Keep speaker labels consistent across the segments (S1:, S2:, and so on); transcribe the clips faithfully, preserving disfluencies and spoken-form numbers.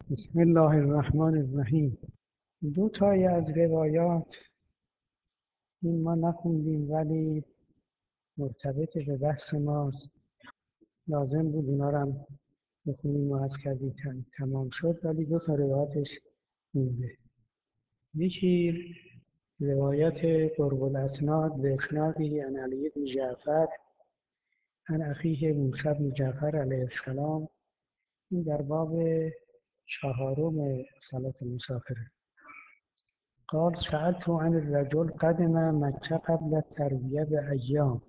S1: بسم الله الرحمن الرحیم. دو تای از روایات این ما نخوندیم ولی مرتبط به بحث ماست. لازم بود اینا رو هم بخونیم و از کردیم تمام شد، ولی دو تا روایتش مونده. یکی روایت قرب الاسناد به اسنادی عن علی بن جعفر عن اخیه موسی بن جعفر علیه السلام. این در باب چهارم صلات مسافره. قال سألت عن الرجل قدم مكة قبل التروية بأيام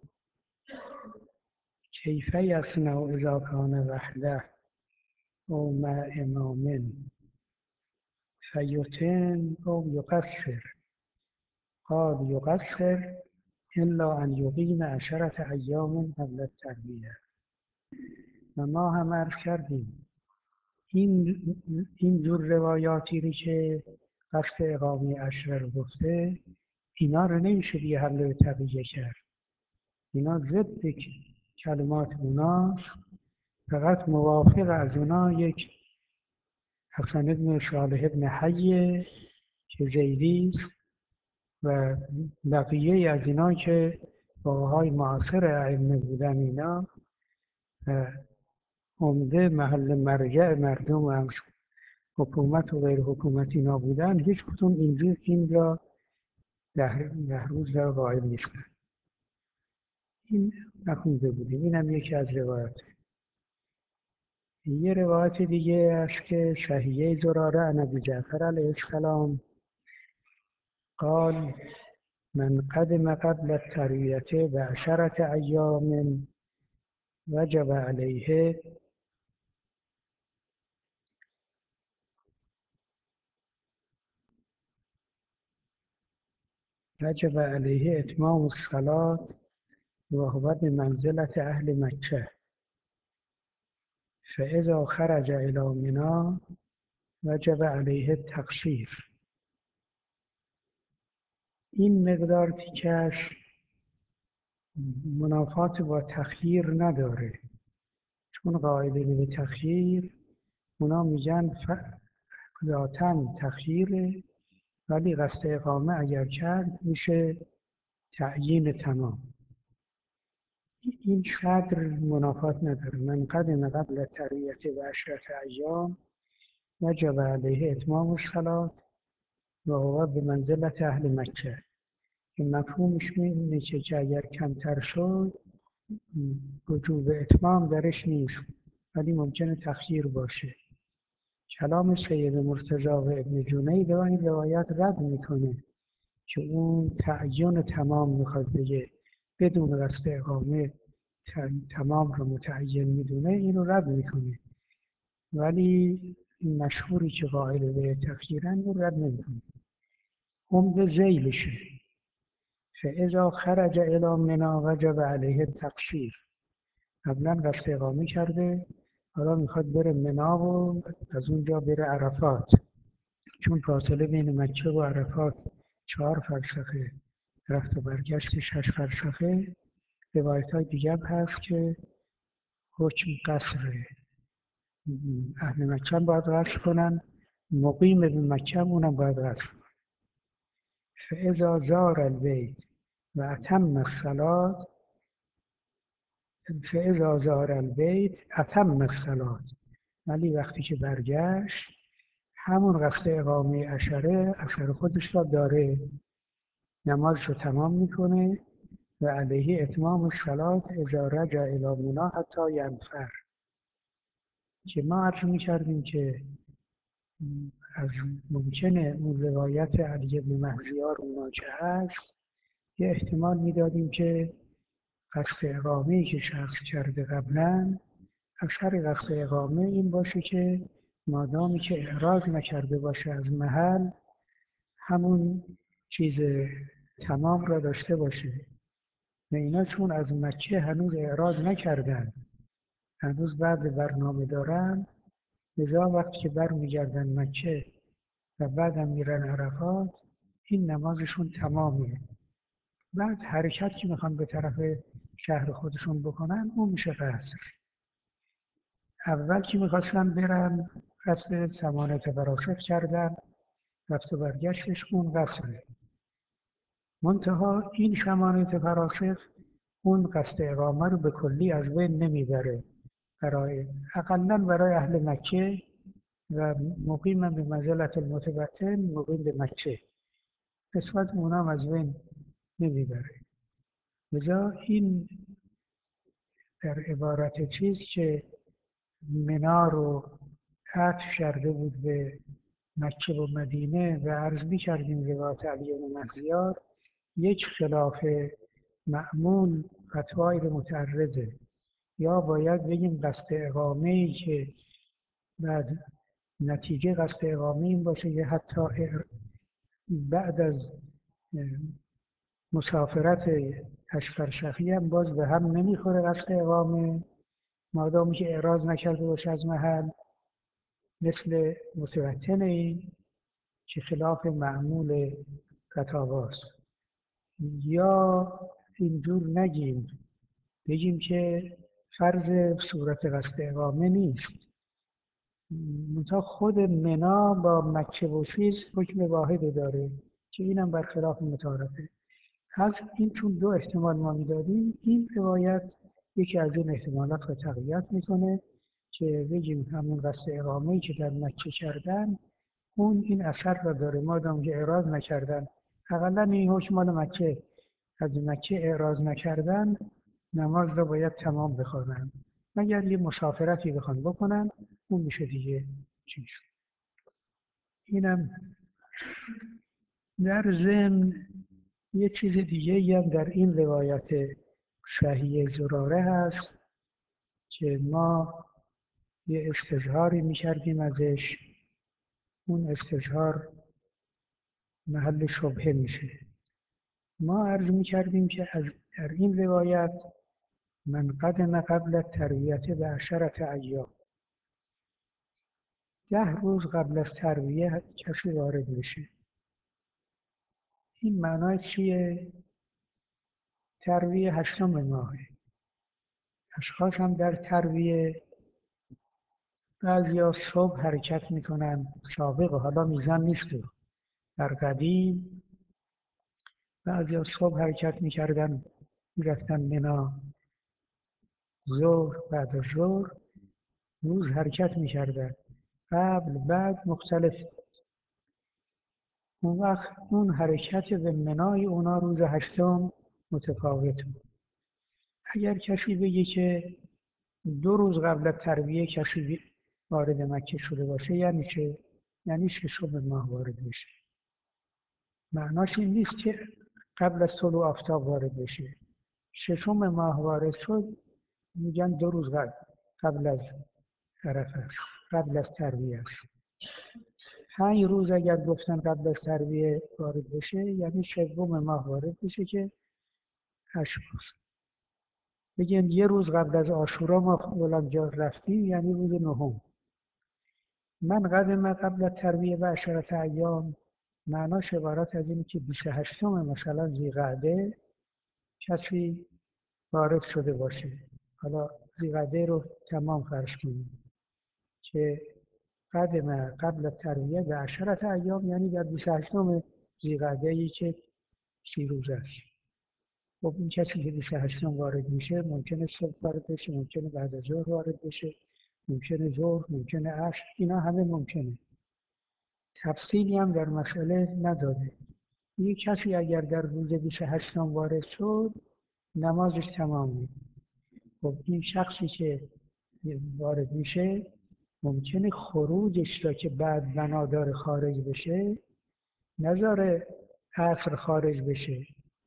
S1: كيف يصنع إذا كان وحده أو مع إمام فيتم أو يقصر؟ قال يقصر إلا أن يقيم عشرة أيام قبل التروية. و ما هم عرض کردیم این این جور روایاتی رو که قصد اقامه عشره رو گفته، اینا رو نمیشه دیگه حمله به تقیه کرد. اینا ضد کلمات اوناست، فقط موافق از اونا یک حسن ابن صالح ابن حیه که زیدی است و بقیه از اینا که باهای معاصر ائمه بودن، اینا عمده محل مرجع مردم هم حکومت و غیر حکومت اینا بودن، هیچ کدوم اینجور این را ده روز را قائل نیستن. این نخونده بودیم، این هم یکی از روایات. یه روایت دیگه است که صحیحه زراره عن ابی جعفر علیه السلام قال من قدم قبل الترویة بعشرة ایام وجب علیه وجب علیه اتمام الصلاة و هو بمنزلة اهل مکه فاذا خرج الی منی وجب علیه التقصیر. این مقدار تیکش منافات با تخییر نداره، چون قاعده به تخییر اونا میگن ذاتاً تخییره، ولی قصد اقامه اگر کرد میشه تعیین تمام. این شدر منافات نداره. من قدم قبل ترویت و عشرت ایام وجب علیه اتمام الصلاة و هو به منزلت اهل مکه، که مفهومش اینه که اگر کمتر شد وجوب اتمام درش نیست، ولی ممکنه تخییر باشه. کلام سید مرتضی و ابن جنید و این روایت رد میکنه که اون تعیین تمام میخواد بگه، بدون قصد اقامه تمام رو متعین میدونه، اینو رد میکنه، ولی این مشهوری که قائل به تخییرن رو رد نمیکنه. عمد ذیلشه فاذا خرج الی منی وجب علیه التقصیر. قبلا قصد اقامه کرده، حالا میخواد بره منی و از اونجا بره عرفات، چون فاصله بین مکه و عرفات چهار فرسخه، رفت و برگشت شش فرسخه. روایت های دیگر هست که حکم قصره، اهل مکه باید قصر کنن، مقیم به مکه اونم باید قصر کنن. فاذا زار البیت و اتم الصلاة فاذا زار البیت اتم الصلاة، ولی وقتی که برگشت همون قصد اقامه عشره اثر خودش را داره، نمازش رو تمام میکنه و علیه اتمام الصلاة اذا رجع الی منی حتی ینفر. که ما عرض میکردیم که از ممکنه اون روایت علی بن مهزیار اونا که هست یه احتمال میدادیم که قصد اقامه‌ای که شخص کرده قبلا، اثر قصد اقامه این باشه که مادامی که اعراض نکرده باشه از محل، همون چیز تمام را داشته باشه. و اینا چون از مکه هنوز اعراض نکردن، هنوز بعد برنامه دارن، لذا وقتی که بر میگردن مکه و بعدم میرن عرفات، این نمازشون تمامه. بعد حرکت که میخوان به طرف شهر خودشون بکنن، اون میشه قصر. اول که میخواستن برن قصد سمانت فراسخ کردن، رفت و برگشتش اون قصره. منتها این سمانت فراسخ اون قصد اقامه رو به کلی از بین نمیبره. برای اقلا برای اهل مکه و مقیم به منزلت المتوطن، مقیم به مکه، قسمت اونام از بین نمیبره. لذا این در عبارت چیز که منا رو عطف کرده بود به مکه و مدینه و عرض می کردیم روایت علی بن مهزیار، یک خلاف معمول فتوای رو متعرضه. یا باید بگیم قصد اقامه ای که بعد نتیجه قصد اقامه این باشه که حتی بعد از مسافرت اشفرشخی هم باز به هم نمیخوره قصد اقامه، مادامی که اعراض نکرده باشه از محل، مثل متوطن این که خلاف معمول فتاواست. یا اینجور نگیم، بگیم که فرض صورت قصد اقامه نیست، منتها خود منا با مکه و چیز حکم واحد داره که اینم برخلاف متعارفه. از این چون دو احتمال ما میدادیم، این روایت یکی از این احتمالات رو تقویت میکنه که بگیم همون قصد اقامه‌ای که در مکه کردن اون این اثر را داره، مادام که اعراض نکردن. اقلا این حکم مال مکه، از مکه اعراض نکردن نماز را باید تمام بخوانن، مگر یه مسافرتی بخوان بکنن اون میشه دیگه چیز. اینم در ضمن یه چیز دیگه هم در این روایت صحیح زراره هست که ما یه استظهاری میکردیم ازش، اون استظهار محل شبهه میشه. ما عرض میکردیم که از در این روایت من قدم قبل ترویت به عشرت ایام، ده روز قبل از ترویه کسی وارد میشه. این معنای چیه؟ ترویه هشتم ماهه. اشخاص هم در ترویه بعضیا صبح حرکت میکنن، سابق حالا میزان نیست، در قدیم بعضیا صبح حرکت میکردن میرفتن منا، ظهر بعد از ظهر روز حرکت میکردن، قبل بعد مختلف. اون وقت اون حرکت به منای اونا روز هشتم متفاوت بود. اگر کسی بگه که دو روز قبل از ترویه کسی وارد مکه شده باشه، یعنی چه؟ یعنی ششم ماه وارد بشه. معناش این نیست که قبل از طلوع آفتاب وارد بشه. ششم ماه وارد شد، میگن دو روز قبل قبل از عرفه است، قبل از ترویه است. پنج روز اگر گفتن قبل از ترویه وارد بشه، یعنی ششم ماه وارد بشه که هشت روز. بگن یه روز قبل از عاشورا ما فلانجا رفتیم، یعنی روز نهم. من قدم قبل از ترویه و عشرت ایام، معناش عبارت از اینه که بیست و هشتم مثلا ذی‌قعده کسی وارد شده باشه. حالا ذی‌قعده رو تمام فرض کنیم که قدم قبل از ترویه و عشرت ایام، یعنی در بیست و هشتم ذی‌قعده‌ای که سی روز است. خب این کسی که بیست و هشتم وارد میشه ممکنه صبح وارد بشه، ممکنه بعد از ظهر وارد بشه، ممکنه ظهر، ممکنه عصر، اینا همه ممکنه. تفصیلی هم در مسئله نداده. یک کسی اگر در روز بیست و هشتم وارد شد نمازش تمامه. خب این شخصی که وارد میشه ممکنه خروجش را که بعد بنادار خارج بشه نذاره عصر خارج بشه.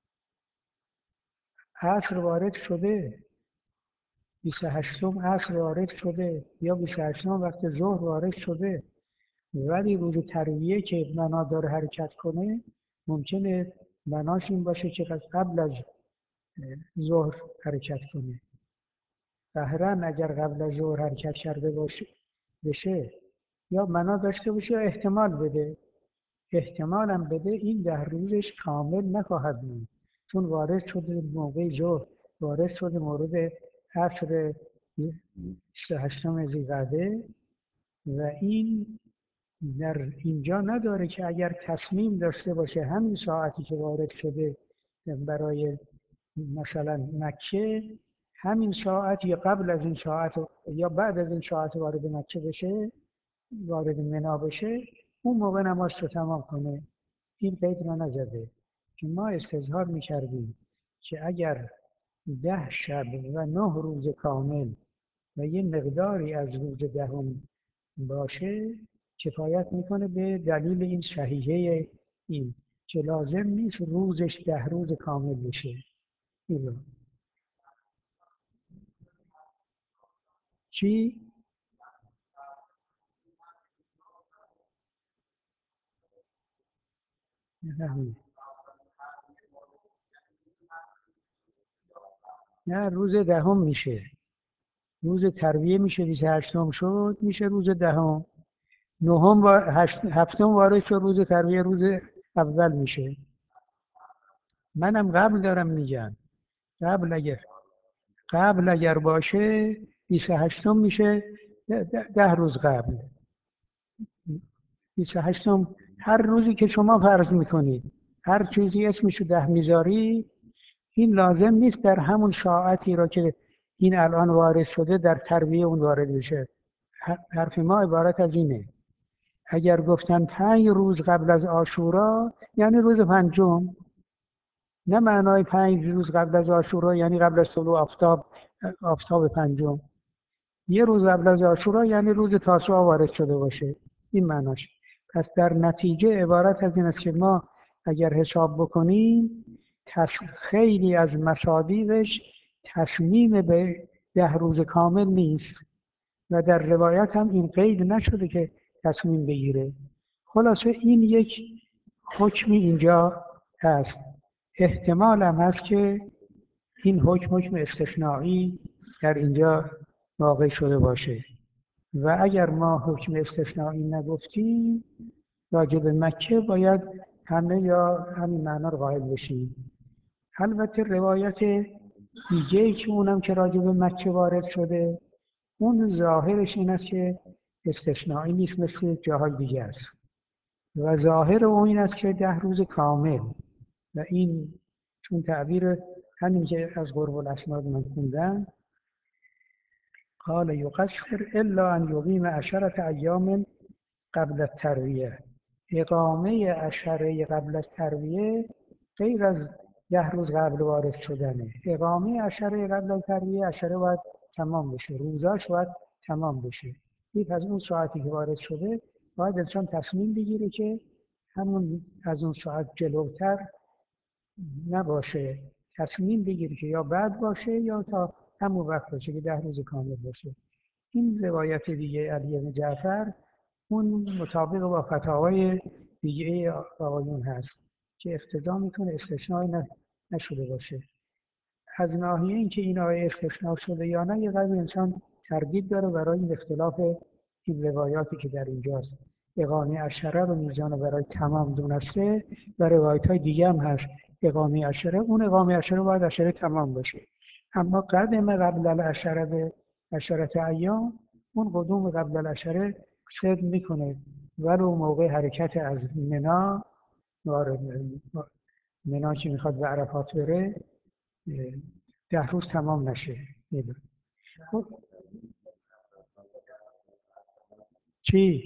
S1: عصر وارد شده، بیست و هشتم عصر وارد شده یا بیست و هشتم وقت ظهر وارد شده، ولی روز ترویه که بنا داره حرکت کنه ممکنه بناش این باشه که قبل از ظهر حرکت کنه. ظاهراً اگر قبل از ظهر حرکت کرده باشه بشه یا بنا داشته باشه یا احتمال بده، احتمالم بده، این ده روزش کامل نخواهد بود، چون وارد شده موقع ظهر، وارد شده مورد عصر بیست و هشتم ذی‌قعده، و این در اینجا نداره که اگر تصمیم داشته باشه همین ساعتی که وارد شده برای مثلا مکه، همین ساعت یا قبل از این ساعت یا بعد از این ساعت وارد مکه بشه، وارد منا بشه، اون موقع نماز رو تمام کنه. این قید رو نزده که ما استظهار میکردیم که اگر ده شب و نه روز کامل و یه مقداری از روز دهم باشه کفایت میکنه به دلیل این صحیحه این که لازم نیست روزش ده روز کامل بشه. این رو. چی؟ نفهمید. نه روز دهم میشه، روز ترویه میشه، بیست و هشتم شد میشه روز دهم. نهم و هشت هفتم وارد شد روز ترویه روز اول میشه. منم قبل دارم میگم، قبل اگر قبل اگر باشه بیست و هشتم میشه، ده, ده ده روز قبل. بیست و هشتم هر روزی که شما فرض میکنید هر چیزی اسمشو ده میذاری، این لازم نیست در همون ساعتی را که این الان وارد شده در ترویه اون وارد بشه. حرف ما عبارت از اینه، اگر گفتن پنج روز قبل از عاشورا یعنی روز پنجم، نه معنای پنج روز قبل از عاشورا یعنی قبل از طلوع آفتاب، آفتاب پنجم. یه روز قبل از عاشورا یعنی روز تاسوعا وارد شده باشه، این معناش. پس در نتیجه عبارت از این است که ما اگر حساب بکنیم خیلی از مصادیقش تصمیم به ده روز کامل نیست و در روایت هم این قید نشده که تصمیم بگیره. خلاصه این یک حکمی اینجا هست. احتمال هم هست که این حکم حکم استثنایی در اینجا واقع شده باشه و اگر ما حکم استثنایی نگفتیم راجع به مکه باید همه یا همین معنا رو قائل بشیم. البته روایت دیگه‌ای که اونم که راجع به مکه وارد شده اون ظاهرش این است که استثنایی نیست، مثل جاهای دیگه است و ظاهر اون این است که ده روز کامل و این چون تعبیر همین که از قرب الاسناد من خوندم قال یقصر الا ان یقیم عشرة ایام قبل الترویه. اقامه عشره قبل از ترویه غیر از ده روز قبل وارد شدنه. اقامه عشره قبل از ترویه عشره باید تمام بشه، روزاش باید تمام بشه. یک از اون ساعتی که وارد شده باید انسان تصمیم بگیره که همون از اون ساعت جلوتر نباشه، تصمیم بگیره که یا بعد باشه یا تا همون وقت باشه که ده روز کامل باشه. این روایت دیگه علی بن جعفر اون مطابق با فتاوای دیگه آقایون هست که اقتضا میتونه استثنایی نشده باشه. از ناحیه اینکه این آیه استثناء شده یا نه یه قدر انسان تردید داره برای این اختلاف این روایاتی که در اینجاست. اقامه عشره رو میزانه برای تمام دونسته و روایت های دیگه هم هست اقامه عشره، اون اقامه عشره باید عشره تمام باشه. اما قدم قبل العشره به عشرت ایام، اون قدوم قبل العشره صدق میکنه ولو موقع حرکت از منا، وارد منا که میخواد به عرفات بره ده روز تمام نشه. خب چی؟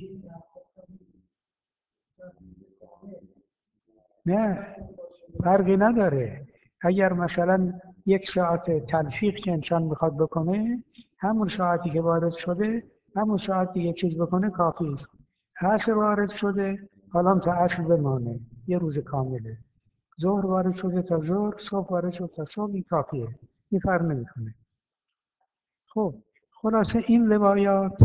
S1: نه فرقی نداره. اگر مثلا یک ساعت تلفیق که انسان میخواد بکنه همون ساعتی که وارد شده همون ساعت دیگه چیز بکنه کافی است. عصر وارد شده حالا تا عصر بمانه یه روز کامله، ظهر وارد شده تا ظهر، صبح وارد شده تا صبح، این کافیه، این فرق نمیکنه. خب خلاصه این روایات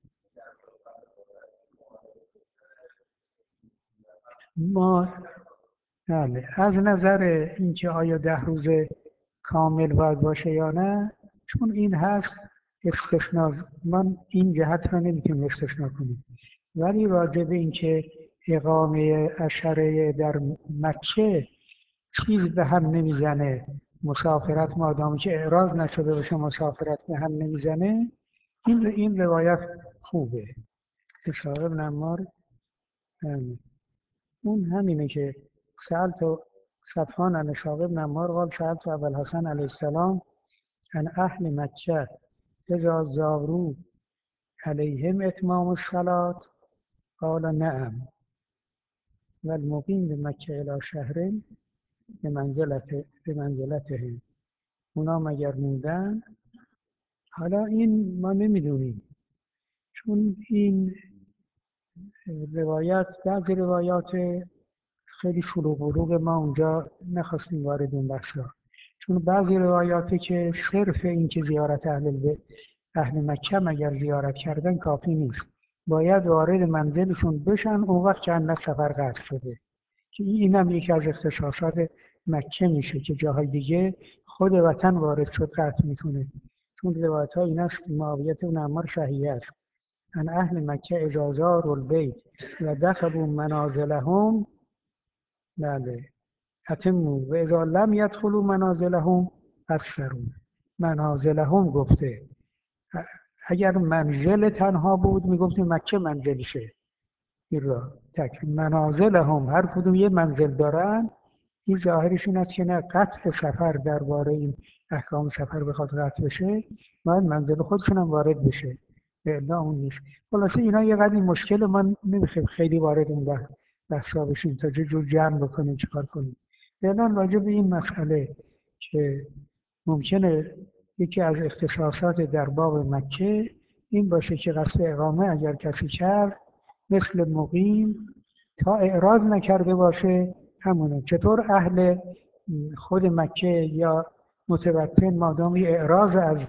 S1: ما بله از نظر اینکه آیا ده روز کامل باید باشه یا نه، چون این هست استثناء، من این جهت رو نمیتونیم استثناء کنیم، ولی راجع به اینکه اقامه عشره در مکه چیز به هم نمیزنه، مسافرت مادامی که اعراض نشده باشه مسافرت به هم نمیزنه، این این روایت خوبه. اسحاق بن عمار همین. اون همینه که سألت صفوان عن اسحاق بن عمار قال سألت ابا الحسن علیه السلام عن اهل مکه اذا زاروا علیهم اتمام الصلاة قال نعم والمقیم بمکه الی شهر به منزلت به منزلته. اونا مگر موندن؟ حالا این ما نمیدونیم، چون این روایت بعضی روایات خیلی شلوغ بلوغ ما اونجا نخواستیم وارد این بحثا، چون بعضی روایاتی که صرف این که زیارت اهل البیت اهل مکه مگر زیارت کردن کافی نیست، باید وارد منزلشون بشن اون وقت که اندک سفر قطع شده، که این هم یکی از اختصاصات مکه میشه که جاهای دیگه خود وطن وارد شد قطع میتونه. چون روایت ها این است که معاویه بن عمار صحیح است ان اهل مکه اذا زاروا البیت و دخلوا منازلهم بله اتموا و اذا لم یدخلوا منازلهم قصروا. منازلهم گفته، اگر منزل تنها بود میگفتیم مکه منزلشه، این را تک منازلهم هر کدوم یه منزل دارن، این ظاهرش این است که نه قطع سفر درباره این احکام سفر بخواد قطع بشه باید منزل خودشون هم وارد بشه، الا اون نیست. خلاصه اینا یه قدری مشکل، ما نمیخوایم خیلی وارد اون بحث بحثا بشیم تا چه جور جمع بکنیم چیکار کنیم. فعلا راجع به این مسئله که ممکنه یکی از اختصاصات در باب مکه این باشه که قصد اقامه اگر کسی کرد مثل مقیم تا اعراض نکرده باشه همونه. چطور اهل خود مکه یا متوطن مادامی اعراض از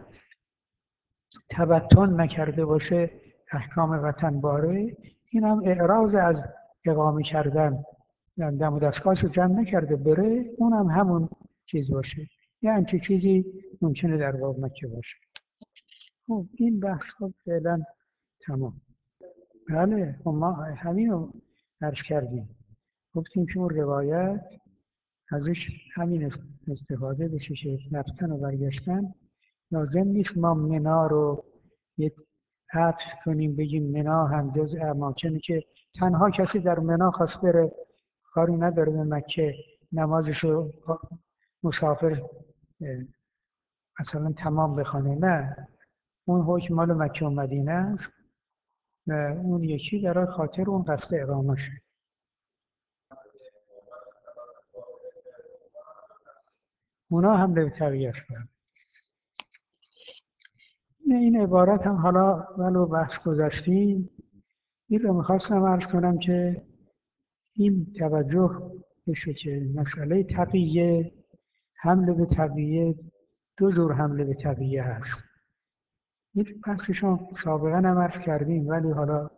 S1: تبطن نکرده باشه احکام وطن باره، این هم اعراض از اقامه کردن دم و دستگاهش رو جمع نکرده بره، اون هم همون چیز باشه. یه همچین چیزی ممکنه در باب مکه باشه. خب این بحث ها فعلا تمام. بله ما همین رو عرض کردیم، گفتیم که اون روایت ازش همین استفاده بشه که رفتن و برگشتن لازم نیست ما منا رو یک عطف کنیم بگیم منا هم جز اماکنی که تنها کسی در منا خواست بره کاری نداره به مکه نمازش رو مسافر مثلا تمام بخونه، نه اون حکم مال مکه و مدینه است و اون یکی برای خاطر اون قصد اقامه شد. اونا هم به تغییر شدن. این عبارت هم حالا ولو بحث گذاشتیم، این رو میخواستم عرض کنم که این توجه بشه که مسئله تقیه، حمله به تقیه دو جور حمله به تقیه هست. این بحثشون سابقا هم عرض کردیم ولی حالا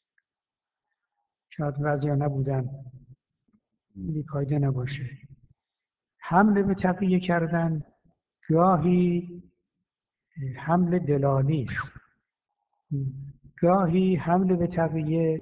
S1: شاید بعضی ها نبودن بی‌فایده نباشه. حمله به تقیه کردن گاهی حمل دلالی است، گاهی حمله به تقیه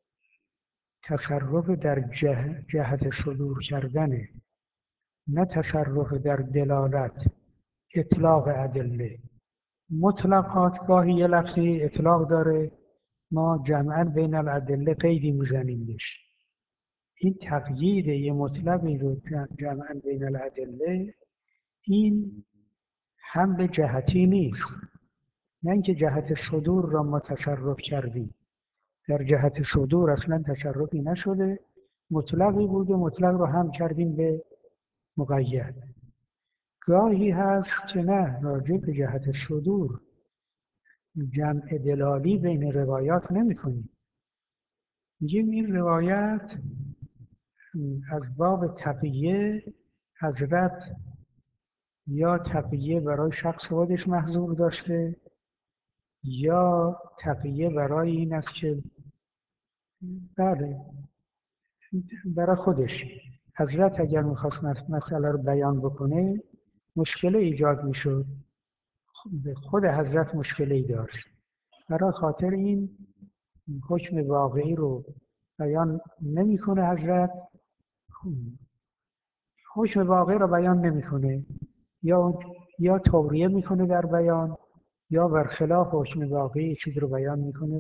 S1: تصرف در جه جهت صدور کردنه، نه تصرف در دلالت اطلاق ادله. مطلقات گاهی یه لفظی اطلاق داره ما جمعاً بین الادله قیدی میزنیم بهش، این تقیید یه مطلقی رو جمعاً بین الادله این حمل جهتی نیست، نه اینکه جهت صدور را ما تصرف کردیم، در جهت صدور اصلا تصرفی نشده، مطلقی بوده مطلق رو هم کردیم به مقید. گاهی هست که نه راجع به جهت صدور جمع دلالی بین روایات نمی کنیم، میگیم این روایت از باب تقیه حضرت یا تقیه برای شخص خودش محظور داشته یا تقیه برای این است که بله برای خودش. حضرت اگر میخواست مسئله رو بیان بکنه مشکل ایجاد میشد، خود حضرت مشکلی داشت، برای خاطر این حکم واقعی رو بیان نمیکنه. حضرت حکم واقعی رو بیان نمیکنه، یا یا توریه میکنه در بیان یا برخلاف حکم واقعی چیز رو بیان میکنه.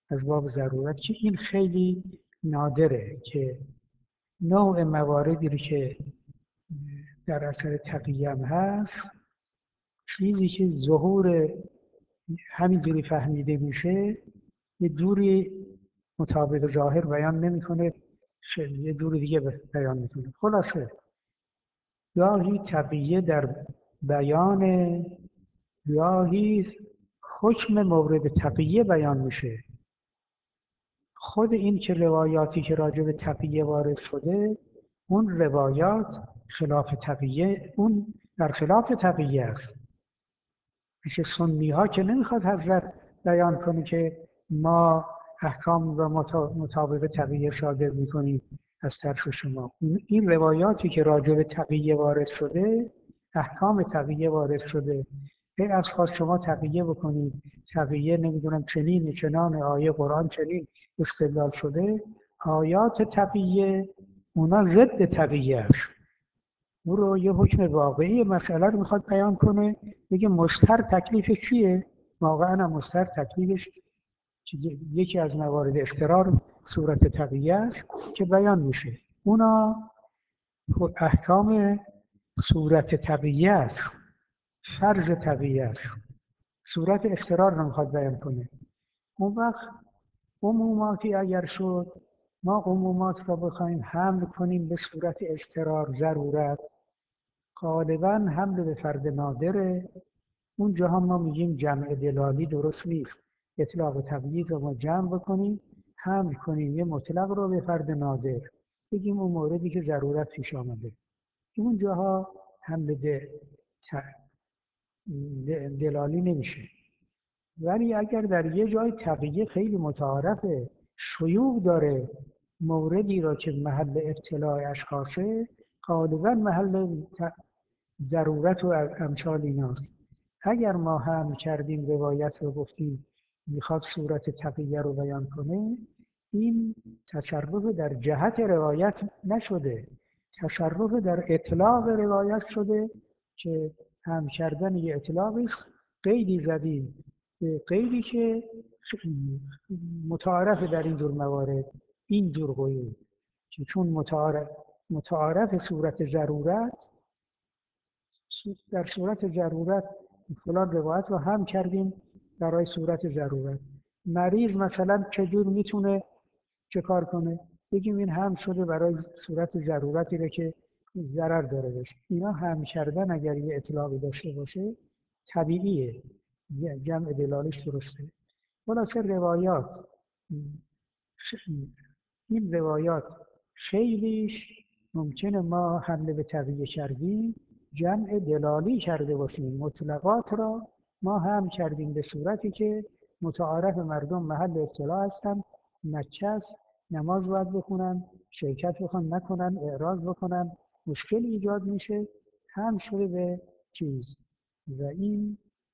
S1: از باب ضرورت که این خیلی نادره که نوع مواردی رو که در اثر تقیه هم هست، چیزی که ظهور همینجوری فهمیده میشه یه دوری مطابق ظاهر بیان نمیکنه، یه دور دیگه بیان میکنه. خلاصه گاهی تقیه در بیان، گاهی حکم مورد تقیه بیان میشه. خود این که روایاتی که راجع به تقیه وارد شده، اون روایات خلاف تقیه، اون در خلاف تقیه است. میشه سنی ها که نمیخواد حضرت بیان کنه که ما احکام و مطابق تقیه صادر میکنیم از طرف شما. این روایاتی که راجع به تقیه وارد شده، احکام تقیه وارد شده، ای از خواست شما تقیه بکنید، تقیه نمیدونم چنین چنان آیه قرآن چنین استدلال شده. آیات تقیه اونا ضد تقیه است. او رو یه حکم واقعی مسئله رو میخواد بیان کنه، بگه مضطر تکلیف چیه؟ واقعا هم مضطر تکلیفش یکی از موارد اضطرار صورت تقیه است که بیان میشه. اونا احکام صورت تقیه است، فرض تقیه است، صورت اضطرار رو میخواد بیان کنه. اون وقت عموماتی اگر شد، ما عمومات را بخوایم حمل کنیم به صورت اضطرار ضرورت، غالباً حمل به فرد نادره. اون جاها ما میگیم جمع دلالی درست نیست. اطلاق و تقیید رو ما جمع بکنیم، حمل کنیم یه مطلق رو به فرد نادر، بگیم اون موردی که ضرورت پیش آمده. اون جاها حمل دلالی نمیشه. ولی اگر در یه جای تقیید خیلی متعارفه، شیوع داره، موردی را که محل ابتلاع اشخاصه، غالباً محل ضرورت و امثال ایناست. اگر ما هم کردیم روایت رو گفتیم میخواد صورت تقیه رو بیان کنه، این تصرف در جهت روایت نشده، تصرف در اطلاق روایت شده که هم کردن یه اطلاقی است. قیدی زدیم به قیدی که متعارف در این دور موارد، این دور قیود که چون متعارف متعارف صورت ضرورت، در صورت ضرورت فلان روایت رو هم کردیم برای صورت ضرورت. مریض مثلا چجور میتونه چه کار کنه؟ بگیم این هم شده برای صورت ضرورتی رو که ضرر داره بشه. اینا هم کردن اگر یه اطلاقی داشته باشه طبیعیه، جمع دلالیش درسته. خلاصه روایات، این روایات خیلیش ممکنه ما حمله به تقیه کردیم، جمع دلالی کرده باشیم. مطلقات را ما هم کردیم به صورتی که متعارف مردم محل اطلاع هستن، مکه نماز باید بخونن، شرکت بخونن نکنن، اعراض بکنن، مشکل ایجاد میشه، هم شده به چیز. و این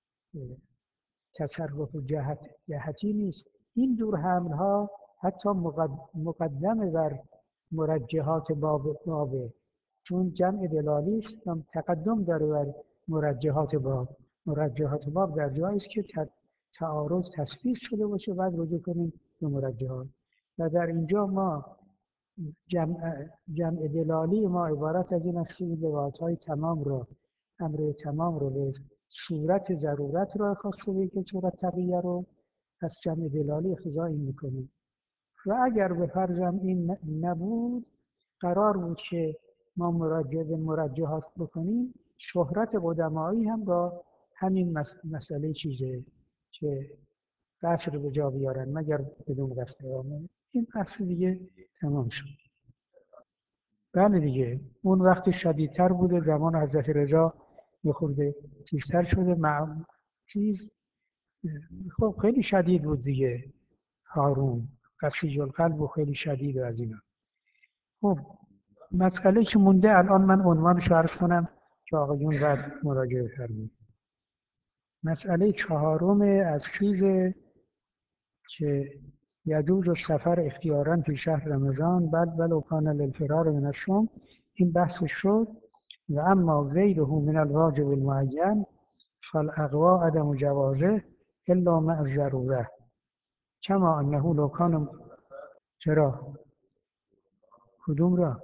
S1: تصرف جهت جهتی نیست. این دور حملها حتی مقدم بر مرجحات باب بابه، چون جمع دلالی است هم تقدم داره بر مرجحات باب. مرجحات باب در جایی است که تعارض تثبیت شده باشه، بعد رجوع کنیم به مرجحات. و در اینجا ما جمع, جمع دلالی ما عبارت از این است که این روایت‌های تمام را، امر تمام رو به صورت ضرورت را خواسته به که صورت تقیه رو از جمع دلالی اختزایی میکنیم. و اگر به فرضم این نبود، قرار بود که ما مراجعه به مرجحات بکنیم، شهرت قدمایی هم با همین مسئله چیزه که قصر به جا بیارن مگر بدون قصد اقامه. این قصد دیگه تمام شد. بله دیگه، اون وقت شدیدتر بوده، زمان حضرت رضا یه خورده چیزتر شده. مع... چیز خب خیلی شدید بود دیگه، هارون قسیج القلب و خیلی شدید و از اینا. خب مسئله که مونده الان من عنوانش عرض کنم که آقایون بعد مراجعه فرمایید. مسئله چهارم از چیز که یجوز السفر اختیاراً فی شهر رمضان بل ولو کان للفرار من الصوم، این بحث شد. و اما غیره من الواجب المعین فالاقوا عدم جوازه الا مع الضروره، کما انه لو کان چرا کدوم را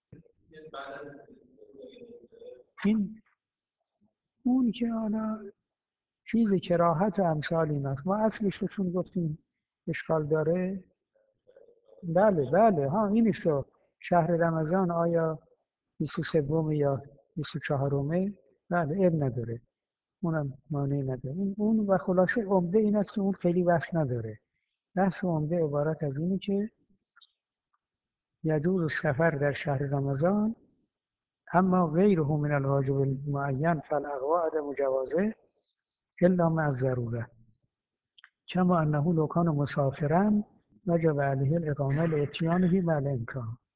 S1: این اون که حالا چیز کراهت و امثال این است. ما اصلش رو چون گفتیم اشکال داره. بله بله ها اینش رو شهر رمضان آیا بیست و سوم یا بیست و چهارمه؟ بله اب نداره، اونم مانعی نداره. اون اون و خلاصه عمده این است که اون خیلی وقت نداره. بحث عمده عبارت از اینه که یجوز السفر در شهر رمضان اما غیره من الواجب المعین فالاقوى عدم جوازه الا مع الضروره کما انه لو کان مسافرا وجب علیه الاقامه لاتیانه مع الامکان.